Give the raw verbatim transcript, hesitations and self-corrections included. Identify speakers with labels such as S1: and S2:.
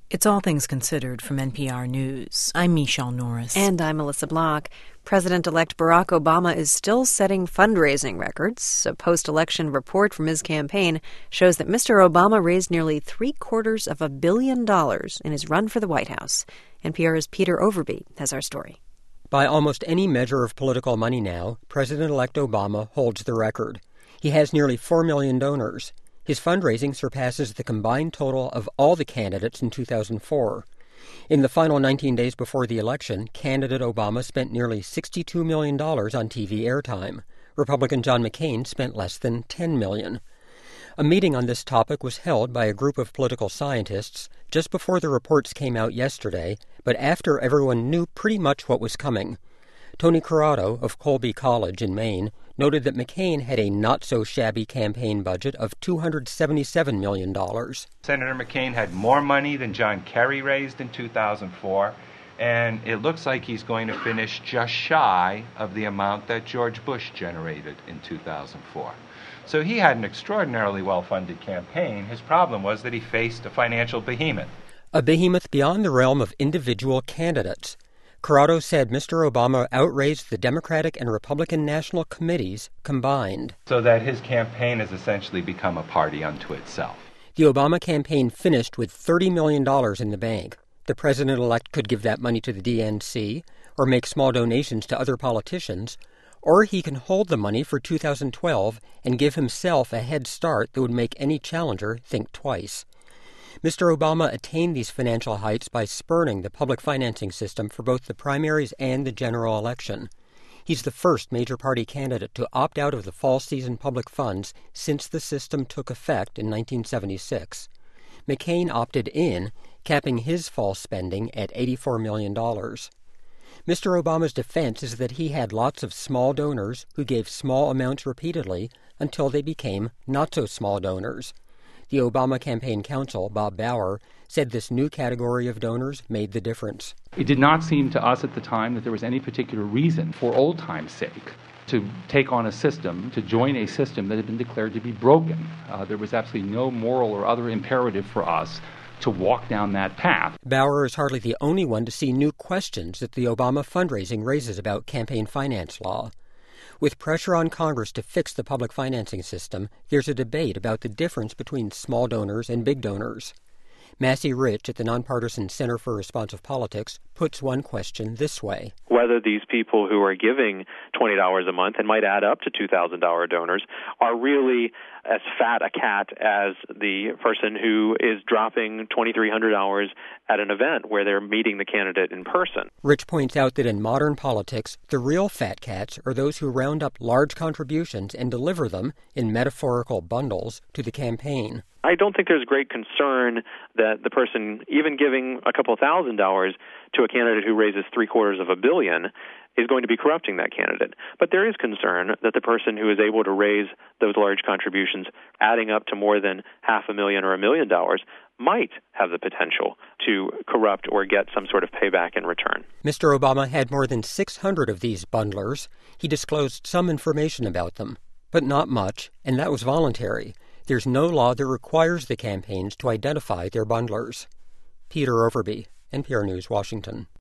S1: It's All Things Considered from N P R News. I'm Michelle Norris.
S2: And I'm Melissa Block. President-elect Barack Obama is still setting fundraising records. A post-election report from his campaign shows that Mister Obama raised nearly three-quarters of a billion dollars in his run for the White House. N P R's Peter Overby has our story.
S3: By almost any measure of political money now, President-elect Obama holds the record. He has nearly four million donors. His fundraising surpasses the combined total of all the candidates in two thousand four. In the final nineteen days before the election, candidate Obama spent nearly sixty-two million dollars on T V airtime. Republican John McCain spent less than ten million dollars. A meeting on this topic was held by a group of political scientists just before the reports came out yesterday, but after everyone knew pretty much what was coming. Tony Corrado of Colby College in Maine noted that McCain had a not-so-shabby campaign budget of two hundred seventy-seven million dollars.
S4: Senator McCain had more money than John Kerry raised in two thousand four, and it looks like he's going to finish just shy of the amount that George Bush generated in two thousand four. So he had an extraordinarily well-funded campaign. His problem was that he faced a financial behemoth.
S3: A behemoth beyond the realm of individual candidates. Corrado said Mister Obama outraised the Democratic and Republican national committees combined.
S4: So that his campaign has essentially become a party unto itself.
S3: The Obama campaign finished with thirty million dollars in the bank. The president-elect could give that money to the D N C or make small donations to other politicians, or he can hold the money for two thousand twelve and give himself a head start that would make any challenger think twice. Mister Obama attained these financial heights by spurning the public financing system for both the primaries and the general election. He's the first major party candidate to opt out of the fall season public funds since the system took effect in nineteen seventy-six. McCain opted in, capping his fall spending at eighty-four million dollars. Mister Obama's defense is that he had lots of small donors who gave small amounts repeatedly until they became not-so-small donors. The Obama Campaign Counsel, Bob Bauer, said this new category of donors made the difference.
S5: It did not seem to us at the time that there was any particular reason, for old time's sake, to take on a system, to join a system that had been declared to be broken. Uh, there was absolutely no moral or other imperative for us to walk down that path.
S3: Bauer is hardly the only one to see new questions that the Obama fundraising raises about campaign finance law. With pressure on Congress to fix the public financing system, there's a debate about the difference between small donors and big donors. Massey Rich at the Nonpartisan Center for Responsive Politics puts one question this way.
S6: Whether these people who are giving twenty dollars a month and might add up to two thousand dollars donors are really as fat a cat as the person who is dropping two thousand three hundred dollars at an event where they're meeting the candidate in person.
S3: Rich points out that in modern politics, the real fat cats are those who round up large contributions and deliver them, in metaphorical bundles, to the campaign.
S6: I don't think there's great concern that the person, even giving a couple thousand dollars to a candidate who raises three quarters of a billion, is going to be corrupting that candidate. But there is concern that the person who is able to raise those large contributions, adding up to more than half a million or a million dollars, might have the potential to corrupt or get some sort of payback in return.
S3: Mister Obama had more than six hundred of these bundlers. He disclosed some information about them, but not much, and that was voluntary. There's no law that requires the campaigns to identify their bundlers. Peter Overby, N P R News, Washington.